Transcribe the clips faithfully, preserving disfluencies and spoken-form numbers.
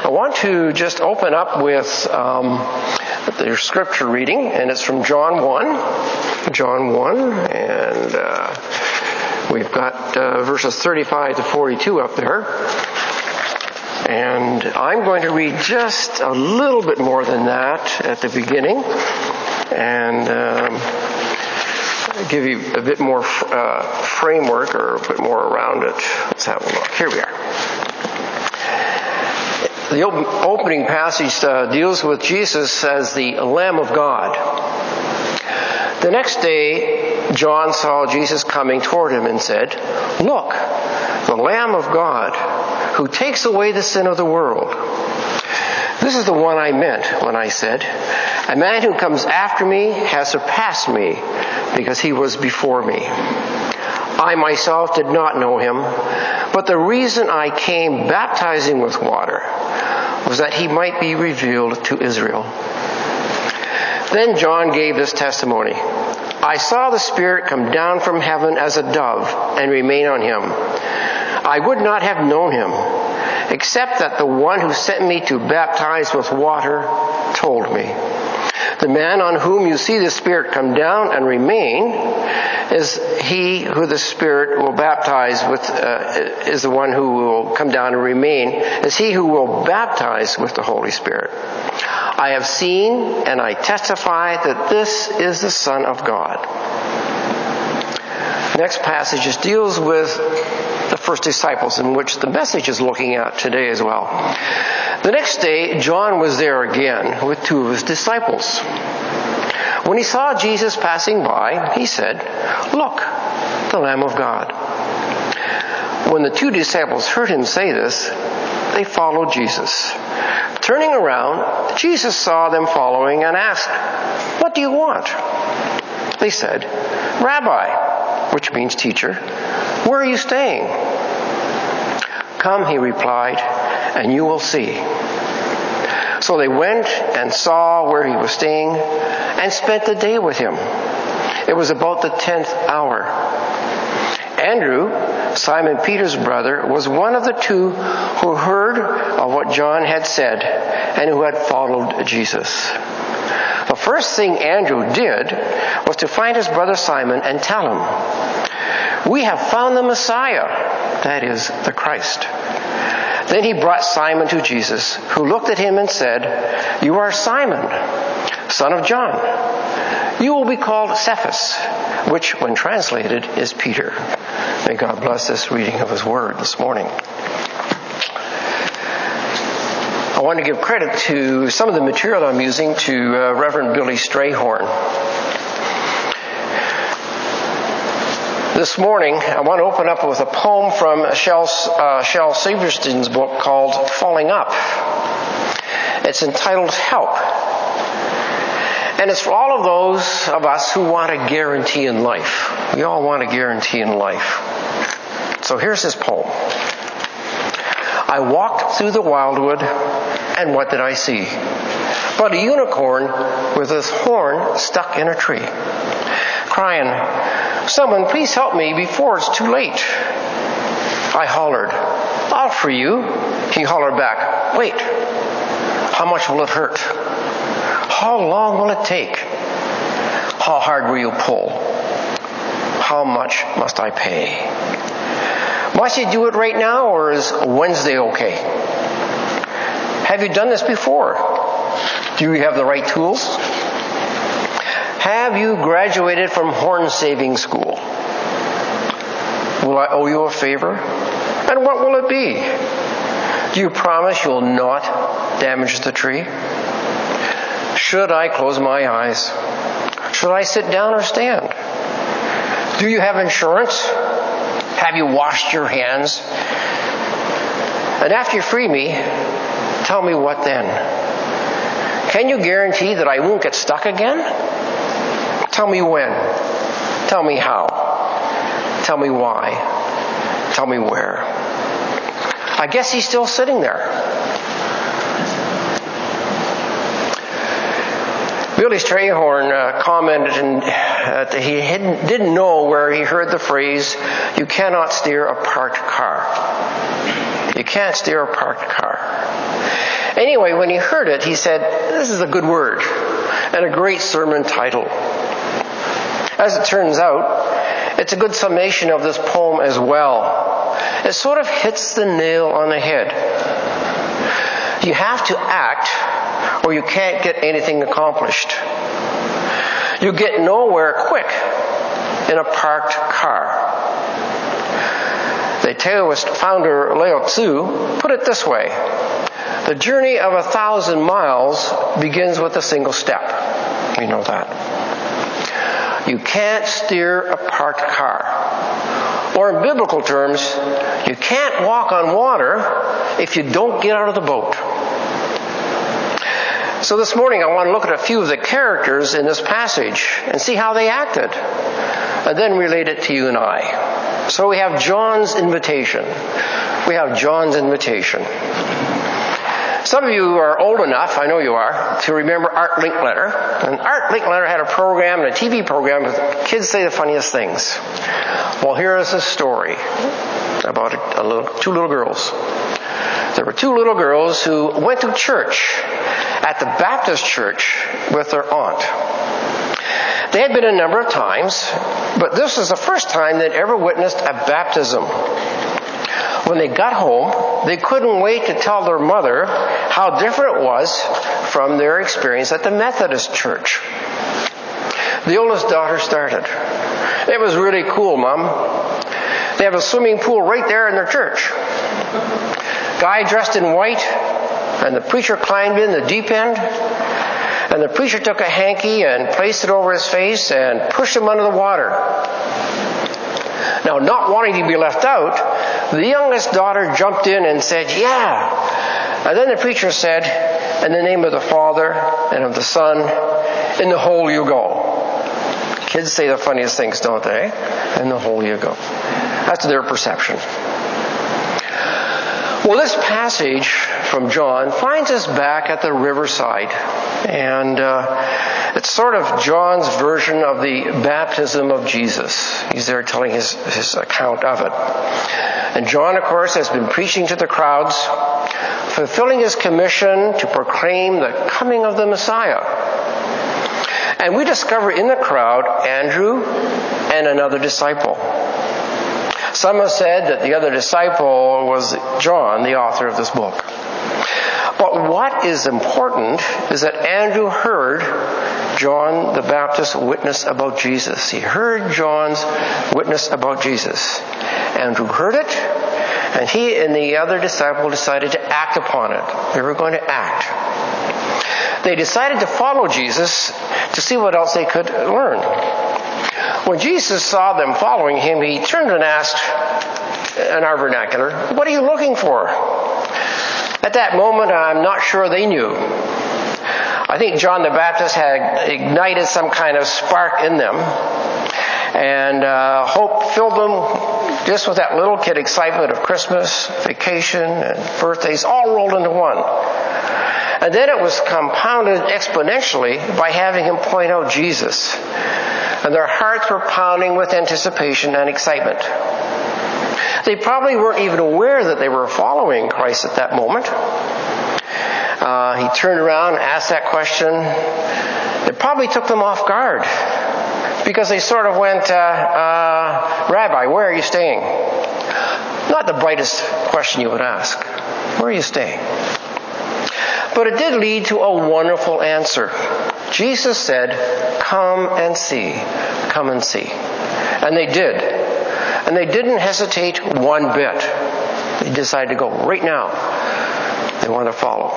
I want to just open up with um, the scripture reading, and it's from John one. John one, and uh, we've got uh, verses thirty-five to forty-two up there. And I'm going to read just a little bit more than that at the beginning, and um, give you a bit more uh, framework or a bit more around it. Let's have a look. Here we are. The opening passage uh, deals with Jesus as the Lamb of God. The next day, John saw Jesus coming toward him and said, "Look, the Lamb of God, who takes away the sin of the world. This is the one I meant when I said, a man who comes after me has surpassed me because he was before me. I myself did not know him, but the reason I came baptizing with water was that he might be revealed to Israel." Then John gave this testimony. "I saw the Spirit come down from heaven as a dove and remain on him. I would not have known him, except that the one who sent me to baptize with water told me. The man on whom you see the Spirit come down and remain is he who the Spirit will baptize with, uh, is the one who will come down and remain, is he who will baptize with the Holy Spirit. I have seen and I testify that this is the Son of God." Next passage just deals with the first disciples, in which the message is looking at today as well. The next day, John was there again with two of his disciples. When he saw Jesus passing by, he said, "Look, the Lamb of God." When the two disciples heard him say this, they followed Jesus. Turning around, Jesus saw them following and asked, "What do you want?" They said, "Rabbi," which means teacher, "where are you staying?" "Come," he replied, "and you will see." So they went and saw where he was staying and spent the day with him. It was about the tenth hour. Andrew, Simon Peter's brother, was one of the two who heard of what John had said and who had followed Jesus. The first thing Andrew did was to find his brother Simon and tell him, "We have found the Messiah," that is, the Christ. Then he brought Simon to Jesus, who looked at him and said, "You are Simon, son of John. You will be called Cephas," which, when translated, is Peter. May God bless this reading of his word this morning. I want to give credit to some of the material I'm using to uh, Reverend Billy Strayhorn. This morning, I want to open up with a poem from Shel, uh, Shel Silverstein's book called Falling Up. It's entitled Help. And it's for all of those of us who want a guarantee in life. We all want a guarantee in life. So here's his poem. I walked through the wildwood, and what did I see? But a unicorn with his horn stuck in a tree, crying, "Someone please help me before it's too late." I hollered, "I'll free you." He hollered back, "Wait, how much will it hurt? How long will it take? How hard will you pull? How much must I pay? Must you do it right now, or is Wednesday okay? Have you done this before? Do you have the right tools? Have you graduated from horn saving school? Will I owe you a favor? And what will it be? Do you promise you'll not damage the tree? Should I close my eyes? Should I sit down or stand? Do you have insurance? Have you washed your hands? And after you free me, tell me what then? Can you guarantee that I won't get stuck again? Tell me when. Tell me how. Tell me why. Tell me where. I guess he's still sitting there. Billy Strayhorn uh, commented in, uh, that he hadn't, didn't know where he heard the phrase, "You cannot steer a parked car." You can't steer a parked car. Anyway, when he heard it, he said, "This is a good word and a great sermon title." As it turns out, it's a good summation of this poem as well. It sort of hits the nail on the head. You have to act, or you can't get anything accomplished. You get nowhere quick in a parked car. The Taoist founder Lao Tzu put it this way: the journey of a thousand miles begins with a single step. You know that. You can't steer a parked car. Or in biblical terms, you can't walk on water if you don't get out of the boat. So this morning I want to look at a few of the characters in this passage and see how they acted, and then relate it to you and I. So we have John's invitation. We have John's invitation. Some of you are old enough, I know you are, to remember Art Linkletter. And Art Linkletter had a program, a T V program, with kids say the funniest things. Well, here is a story about a, a little, two little girls. There were two little girls who went to church at the Baptist church with their aunt. They had been a number of times, but this was the first time they'd ever witnessed a baptism. When they got home, they couldn't wait to tell their mother how different it was from their experience at the Methodist church. The oldest daughter started. "It was really cool, Mom. They have a swimming pool right there in their church. Guy dressed in white, and the preacher climbed in the deep end, and the preacher took a hanky and placed it over his face and pushed him under the water." Now, not wanting to be left out, the youngest daughter jumped in and said, "Yeah." And then the preacher said, "In the name of the Father and of the Son, in the hole you go." Kids say the funniest things, don't they? In the hole you go. That's their perception. Well, this passage from John finds us back at the riverside. And uh, it's sort of John's version of the baptism of Jesus. He's there telling his, his account of it. And John, of course, has been preaching to the crowds, fulfilling his commission to proclaim the coming of the Messiah. And we discover in the crowd Andrew and another disciple. Some have said that the other disciple was John, the author of this book. But what is important is that Andrew heard John the Baptist witness about Jesus. He heard John's witness about Jesus. Andrew heard it, and he and the other disciple decided to act upon it. They were going to act. They decided to follow Jesus to see what else they could learn. When Jesus saw them following him, he turned and asked, in our vernacular, "What are you looking for?" At that moment, I'm not sure they knew. I think John the Baptist had ignited some kind of spark in them, and uh, hope filled them just with that little kid excitement of Christmas, vacation, and birthdays all rolled into one. And then it was compounded exponentially by having him point out Jesus. And their hearts were pounding with anticipation and excitement. They probably weren't even aware that they were following Christ at that moment. Uh, he turned around and asked that question. It probably took them off guard, because they sort of went, uh, uh, "Rabbi, where are you staying?" Not the brightest question you would ask. Where are you staying? But it did lead to a wonderful answer. Jesus said, "Come and see. Come and see." And they did. And they didn't hesitate one bit. They decided to go right now. They want to follow.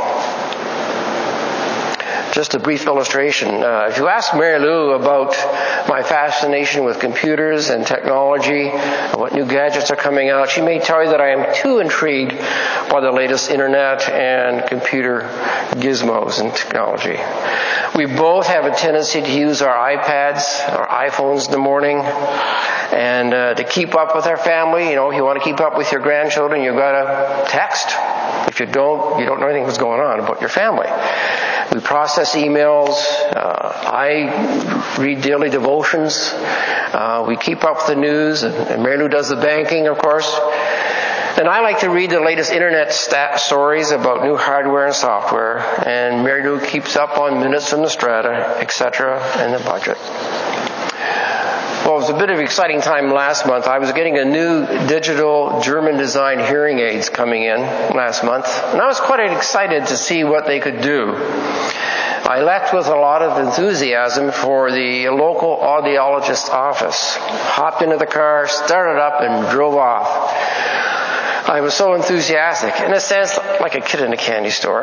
Just a brief illustration. Uh, if you ask Mary Lou about my fascination with computers and technology and what new gadgets are coming out, she may tell you that I am too intrigued by the latest internet and computer gizmos and technology. We both have a tendency to use our iPads, our iPhones in the morning, and uh, to keep up with our family. You know, if you want to keep up with your grandchildren, you've got to text. If you don't, you don't know anything that's going on about your family. We process emails. Uh, I read daily devotions. Uh, we keep up with the news, and, and Mary Lou does the banking, of course. And I like to read the latest internet stat stories about new hardware and software, and Mary Lou keeps up on minutes from the Strata, et cetera, and the budget. Well, it was a bit of an exciting time last month. I was getting a new digital German-designed hearing aids coming in last month, and I was quite excited to see what they could do. I left with a lot of enthusiasm for the local audiologist's office. Hopped into the car, started up, and drove off. I was so enthusiastic, in a sense, like a kid in a candy store.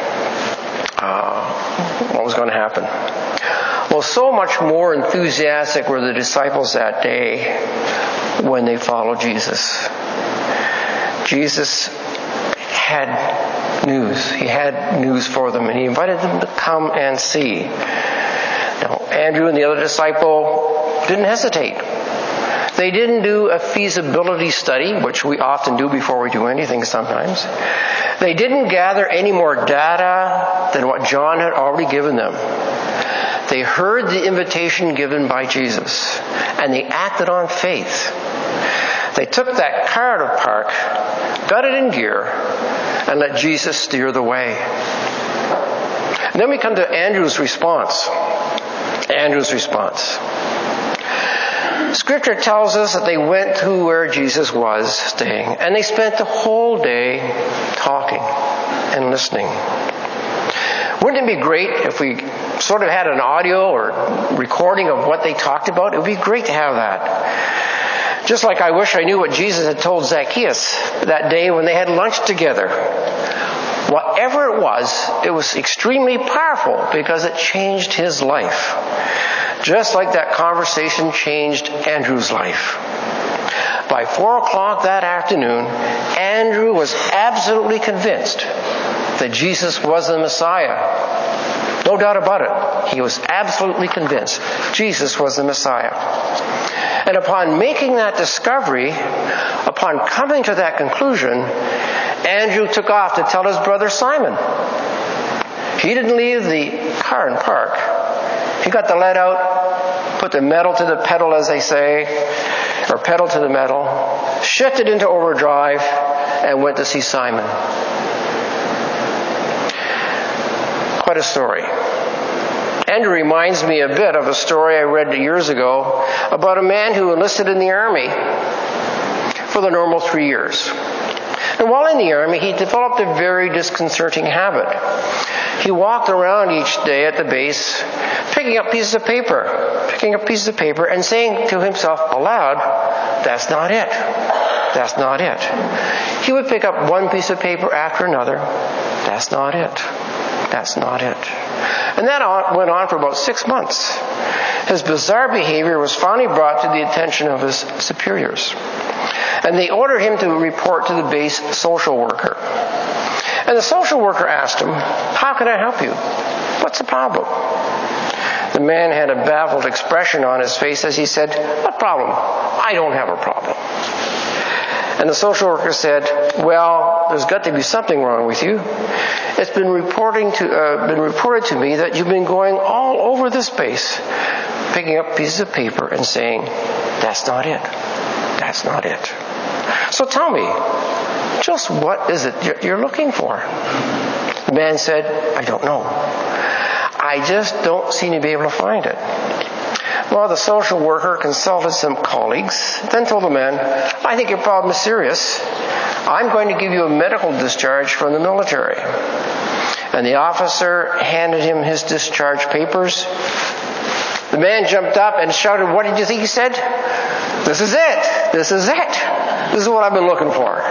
Uh, what was going to happen? Well, so much more enthusiastic were the disciples that day when they followed Jesus. Jesus had news. He had news for them, and he invited them to come and see. Now, Andrew and the other disciple didn't hesitate. They didn't do a feasibility study, which we often do before we do anything sometimes. They didn't gather any more data than what John had already given them. They heard the invitation given by Jesus, and they acted on faith. They took that car to park, got it in gear, and let Jesus steer the way. And then we come to Andrew's response. Andrew's response. Scripture tells us that they went to where Jesus was staying, and they spent the whole day talking and listening. Wouldn't it be great if we sort of had an audio or recording of what they talked about? It would be great to have that. Just like I wish I knew what Jesus had told Zacchaeus that day when they had lunch together. Whatever it was, it was extremely powerful because it changed his life. Just like that conversation changed Andrew's life. By four o'clock that afternoon, Andrew was absolutely convinced that Jesus was the Messiah. No doubt about it. He was absolutely convinced Jesus was the Messiah. And upon making that discovery, upon coming to that conclusion, Andrew took off to tell his brother Simon. He didn't leave the car in park. He got the lead out, put the metal to the pedal, as they say, or pedal to the metal, shifted into overdrive, and went to see Simon. Quite a story. Andrew reminds me a bit of a story I read years ago about a man who enlisted in the army for the normal three years. And while in the army, he developed a very disconcerting habit. He walked around each day at the base, picking up pieces of paper, picking up pieces of paper, and saying to himself aloud, "That's not it. That's not it." He would pick up one piece of paper after another. "That's not it. That's not it." And that went on for about six months. His bizarre behavior was finally brought to the attention of his superiors. And they ordered him to report to the base social worker. And the social worker asked him, "How can I help you? What's the problem?" The man had a baffled expression on his face as he said, "What problem? I don't have a problem." And the social worker said, "Well, there's got to be something wrong with you. It's been reporting to uh, been reported to me that you've been going all over this base, picking up pieces of paper and saying, 'That's not it. That's not it.' So tell me, just what is it you're looking for?" The man said, "I don't know. I just don't seem to be able to find it." Well, the social worker consulted some colleagues, then told the man, "I think your problem is serious. I'm going to give you a medical discharge from the military." And the officer handed him his discharge papers. The man jumped up and shouted, "What did you think he said?" "This is it. This is it. This is what I've been looking for."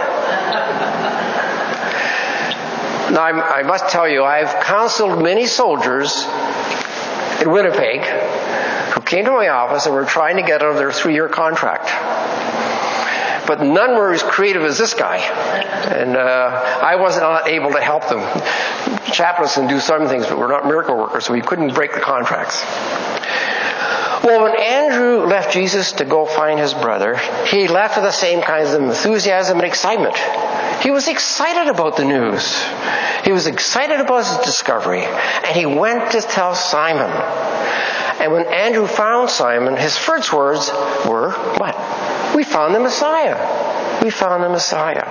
Now, I must tell you, I've counseled many soldiers in Winnipeg who came to my office and were trying to get out of their three-year contract. But none were as creative as this guy. And uh, I wasn't able to help them. Chaplains can do some things, but we're not miracle workers, so we couldn't break the contracts. Well, when Andrew left Jesus to go find his brother, he left with the same kinds of enthusiasm and excitement. He was excited about the news. He was excited about his discovery. And he went to tell Simon. And when Andrew found Simon, his first words were, what? "We found the Messiah." We found the Messiah.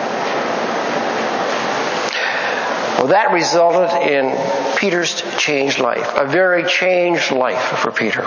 Well, that resulted in Peter's changed life, a very changed life for Peter.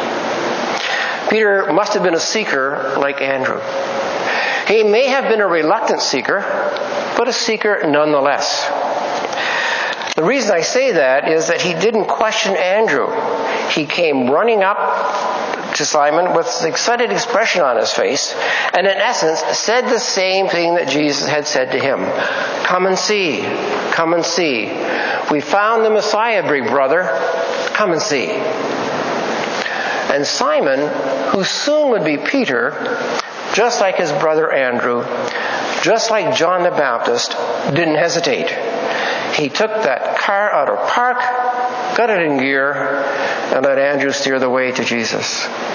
Peter must have been a seeker like Andrew. He may have been a reluctant seeker, but a seeker nonetheless. The reason I say that is that he didn't question Andrew. He came running up to Simon with an excited expression on his face, and in essence said the same thing that Jesus had said to him. Come and see. Come and see. We found the Messiah, big brother. Come and see. And Simon, who soon would be Peter, just like his brother Andrew, just like John the Baptist, didn't hesitate. He took that car out of park, got it in gear, and let Andrew steer the way to Jesus.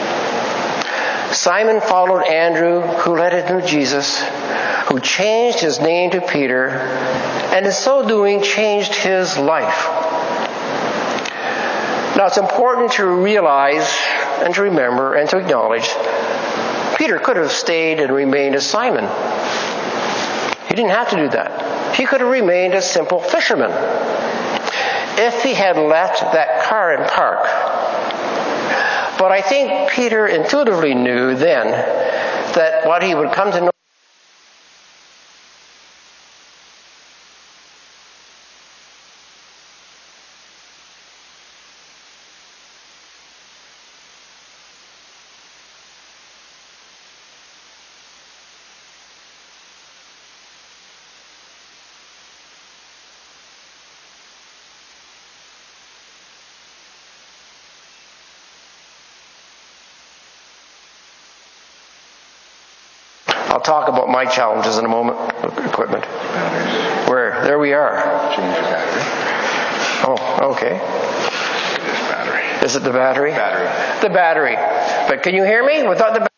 Simon followed Andrew, who led him to Jesus, who changed his name to Peter, and in so doing changed his life. Now it's important to realize and to remember and to acknowledge Peter could have stayed and remained as Simon. He didn't have to do that. He could have remained a simple fisherman if he had left that car in park. But I think Peter intuitively knew then that what he would come to know I'll talk about my challenges in a moment with equipment. Batteries. Where? There we are. Change your battery. Oh, okay. This battery. Is it the battery? Battery. The battery. But can you hear me without the battery?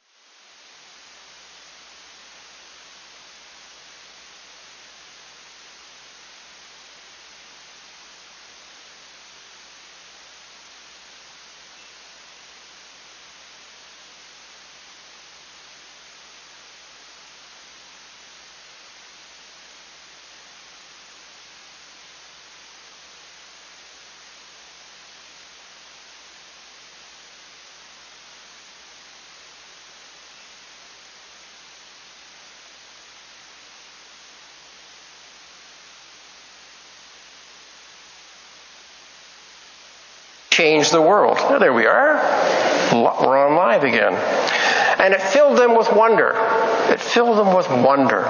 Change the world. Oh, there we are. We're on live again. And it filled them with wonder. It filled them with wonder.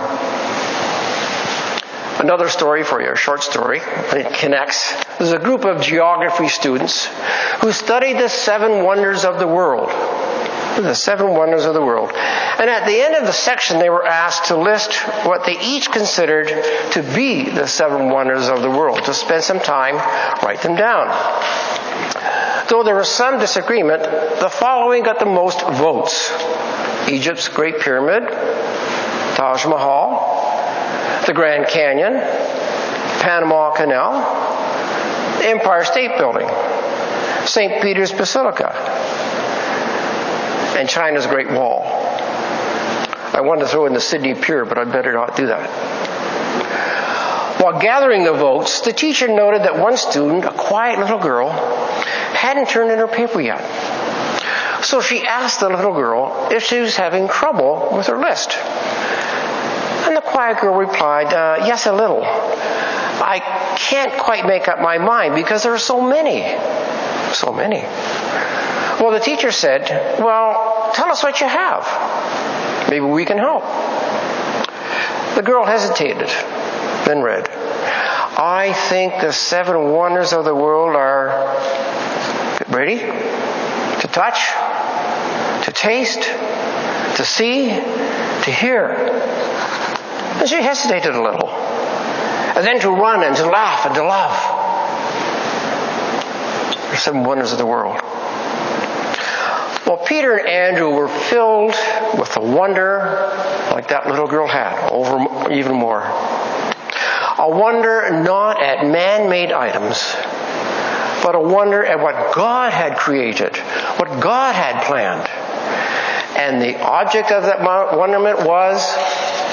Another story for you, a short story. It connects. There's a group of geography students who studied the seven wonders of the world. The seven wonders of the world. And at the end of the section, they were asked to list what they each considered to be the seven wonders of the world. To spend some time, write them down. Though there was some disagreement, the following got the most votes. Egypt's Great Pyramid, Taj Mahal, the Grand Canyon, Panama Canal, the Empire State Building, Saint Peter's Basilica, and China's Great Wall. I wanted to throw in the Sydney Pier, but I'd better not do that. While gathering the votes, the teacher noted that one student, a quiet little girl, hadn't turned in her paper yet. So she asked the little girl if she was having trouble with her list. And the quiet girl replied, uh, yes, a little. I can't quite make up my mind because there are so many. So many. Well, the teacher said, well, tell us what you have. Maybe we can help. The girl hesitated, then read, I think the seven wonders of the world are, ready? To touch, to taste, to see, to hear. And she hesitated a little. And then to run and to laugh and to love. The seven wonders of the world. Well, Peter and Andrew were filled with the wonder like that little girl had, over even more. A wonder not at man-made items, but a wonder at what God had created, what God had planned. And the object of that wonderment was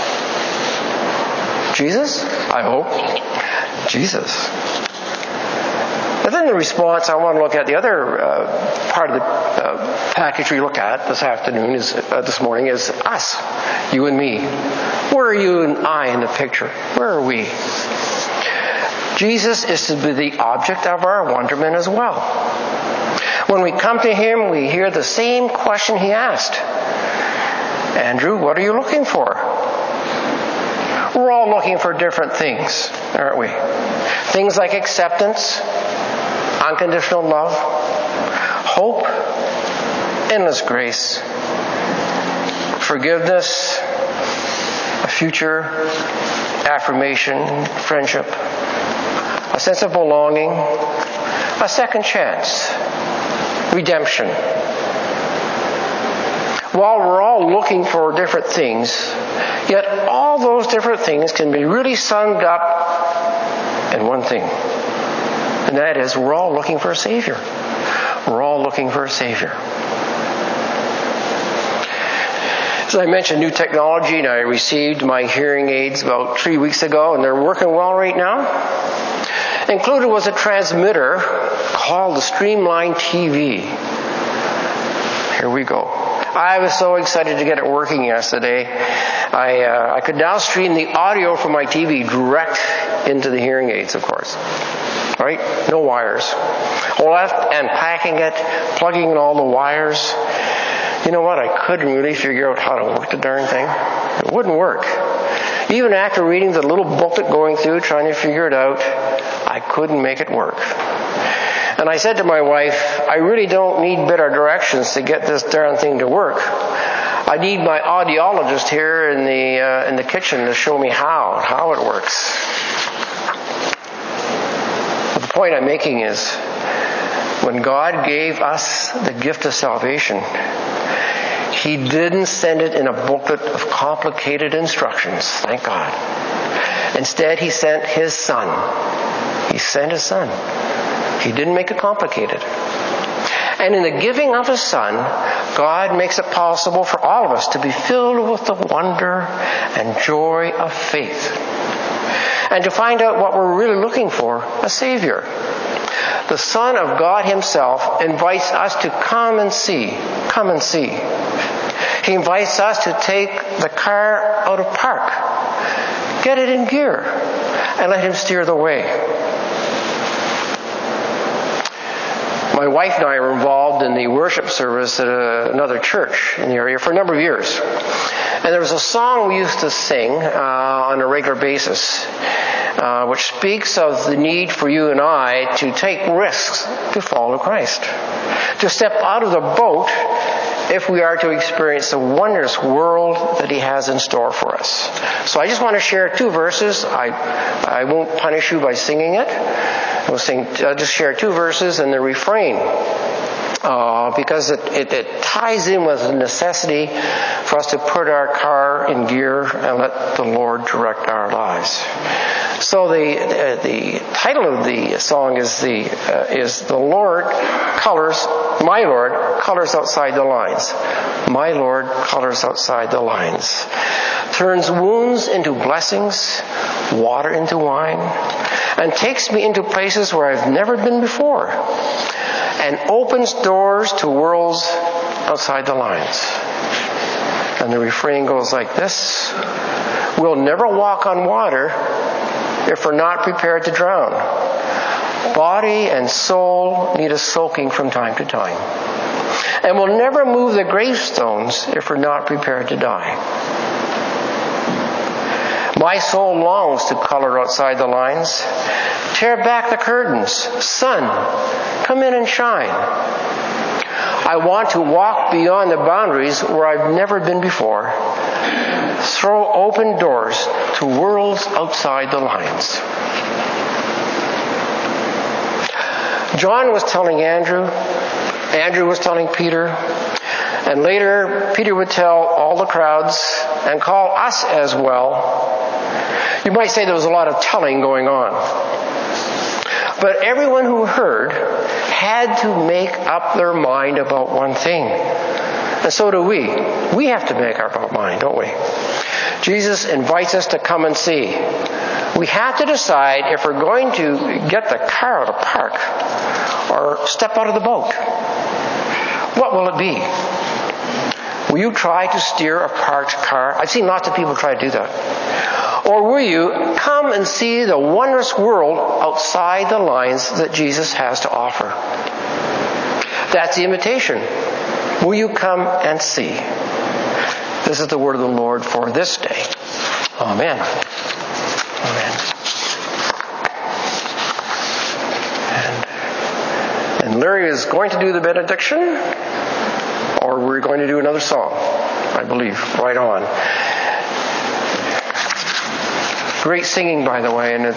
Jesus? I hope. Jesus. But then the response, I want to look at the other uh, part of the uh, package we look at this afternoon, is uh, this morning, is us, you and me. Where are you and I in the picture? Where are we? Jesus is to be the object of our wonderment as well. When we come to Him, we hear the same question He asked. Andrew, what are you looking for? We're all looking for different things, aren't we? Things like acceptance, unconditional love, hope, endless grace, forgiveness, a future, affirmation, friendship, a sense of belonging, a second chance, redemption. While we're all looking for different things, yet all those different things can be really summed up in one thing. And that is, we're all looking for a Savior. We're all looking for a Savior. As I mentioned, new technology, and I received my hearing aids about three weeks ago, and they're working well right now. Included was a transmitter called the Streamline T V. Here we go. I was so excited to get it working yesterday. I uh, I could now stream the audio from my T V direct into the hearing aids, of course. Right? No wires. Well, after unpacking it, plugging in all the wires, you know what? I couldn't really figure out how to work the darn thing. It wouldn't work. Even after reading the little booklet going through, trying to figure it out, I couldn't make it work. And I said to my wife, I really don't need better directions to get this darn thing to work. I need my audiologist here in the uh, in the kitchen to show me how, how it works. But the point I'm making is, when God gave us the gift of salvation, He didn't send it in a booklet of complicated instructions, thank God. Instead, He sent His Son. He sent His Son. He didn't make it complicated. And in the giving of His Son, God makes it possible for all of us to be filled with the wonder and joy of faith. And to find out what we're really looking for, a Savior. The Son of God Himself invites us to come and see. Come and see. He invites us to take the car out of park, get it in gear, and let Him steer the way. My wife and I were involved in the worship service at a, another church in the area for a number of years. And there was a song we used to sing uh, on a regular basis, uh, which speaks of the need for you and I to take risks to follow Christ, to step out of the boat if we are to experience the wondrous world that He has in store for us. So I just want to share two verses. I I won't punish you by singing it. I'll sing. I'll just share two verses and the refrain, uh, because it, it, it ties in with the necessity for us to put our car in gear and let the Lord direct our lives. So the uh, the title of the song is the uh, is the Lord colors. My Lord colors outside the lines. My Lord colors outside the lines. Turns wounds into blessings, water into wine, and takes me into places where I've never been before, and opens doors to worlds outside the lines. And the refrain goes like this: we'll never walk on water if we're not prepared to drown. Body and soul need a soaking from time to time. And we'll never move the gravestones if we're not prepared to die. My soul longs to color outside the lines. Tear back the curtains. Sun, come in and shine. I want to walk beyond the boundaries where I've never been before. Throw open doors to worlds outside the lines. John was telling Andrew, Andrew was telling Peter, and later Peter would tell all the crowds and call us as well. You might say there was a lot of telling going on. But everyone who heard had to make up their mind about one thing. And so do we. We have to make up our mind, don't we? Jesus invites us to come and see. We have to decide if we're going to get the car out of park or step out of the boat. What will it be? Will you try to steer a parked car? I've seen lots of people try to do that. Or will you come and see the wondrous world outside the lines that Jesus has to offer? That's the invitation. Will you come and see? This is the word of the Lord for this day. Amen. Amen. And, and Larry is going to do the benediction, or we're going to do another song, I believe. Right on. Great singing, by the way, and it's